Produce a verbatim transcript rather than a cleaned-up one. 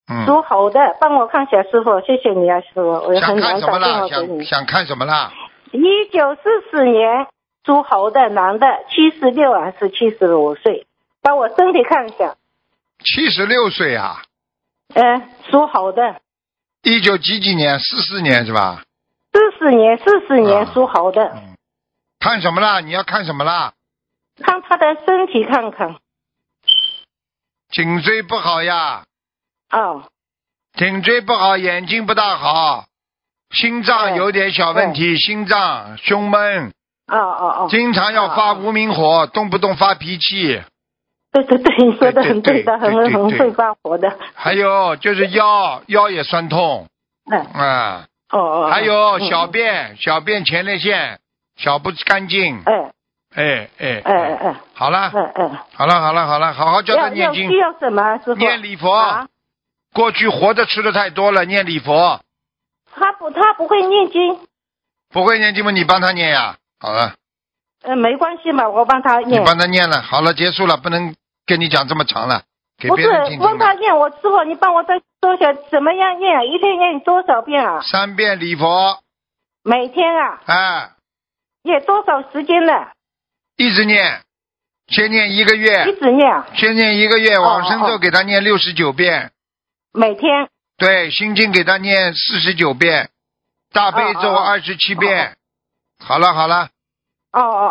嗯。 属猴的，帮我看一下师傅，谢谢你啊，师傅，我想很难打电看什么啦？ 话给你。 想想看什么啦？ 一九四四年属猴的男的，七十六还是七十五岁？帮我身体看一下。 七十六岁啊。 呃，属猴的。 一九几几年？四四年是吧？ 四四年，四四年属猴的。 嗯。看什么啦？你要看什么啦？ 看他的身体看看。 颈椎不好呀。 哦。 颈椎不好，眼睛不大好，心脏有点小问题，心脏胸闷。 哦哦哦。 经常要发无名火，动不动发脾气。 对对对，你说的很对的，很很会发火的。 还有就是腰腰也酸痛。 嗯。 啊。 哦哦。 还有小便，小便前列腺小不干净。 哎。 哎哎哎哎。 好了。 哎哎。 好了好了好了，好好叫他念经。 需要什么师傅？ 念礼佛。过去活着吃的太多了，念礼佛。 他不，他不会念经。 不会念经吗？你帮他念呀。好了。 呃，没关系嘛，我帮他念。 你帮他念了，好了，结束了，不能跟你讲这么长了，给别人听听。 不是，帮他念，我师傅，你帮我再说一下怎么样念啊？一天念多少遍啊？ 三遍礼佛。 每天啊？ 哎。 念多少时间呢？ 一直念，先念一个月。 一直念。 先念一个月，往生咒给他念六十九遍。 每天。 对，心经给他念四十九遍，大悲咒二十七遍。好了好了。 哦哦